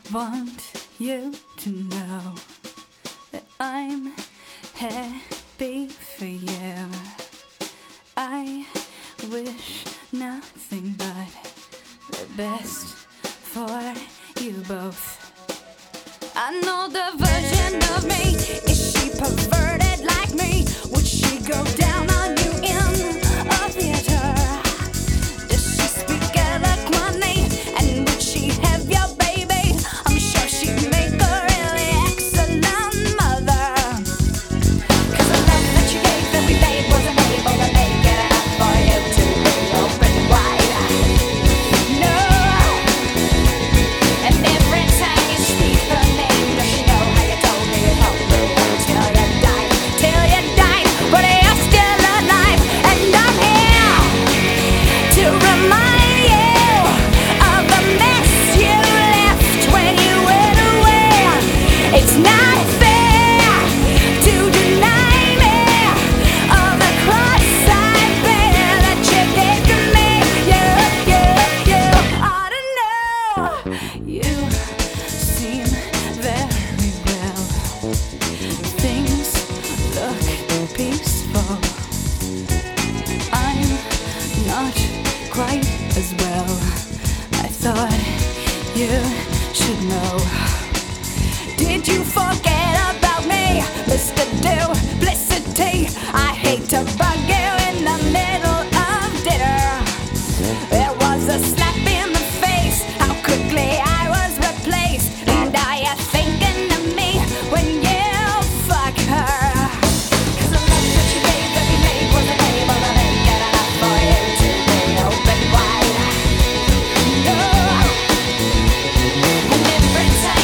want you to know that I'm happy for you. I wish nothing but the best for you both. I know the version of me. Is she perverted like me? Would she go down on you in a theater? Does she speak eloquently? And would she have your baby? I'm sure she'd make a really excellent mother. 'Cause the love that you gave that we made wasn't able to make it enough for you to be open wide. No. And every time you speak her name, does she know how you told me you held me till you died? Till you died, but you're still alive. And I'm here to remind you of the mess you left when you went away. It's not fair to deny me of the cross I bear that you gave to me. You ought to know. You seem very well. Things look peaceful. I'm not quite as well. I thought you should know. Did you forget about me, Mr. Duplicity? I hate to bug you in the middle of dinner. There was a slap in the face, how quickly I was replaced. And are you thinking of me when you fuck her? 'Cause the love that you gave that we made wasn't able to make it enough for you to be open wide. No. And every time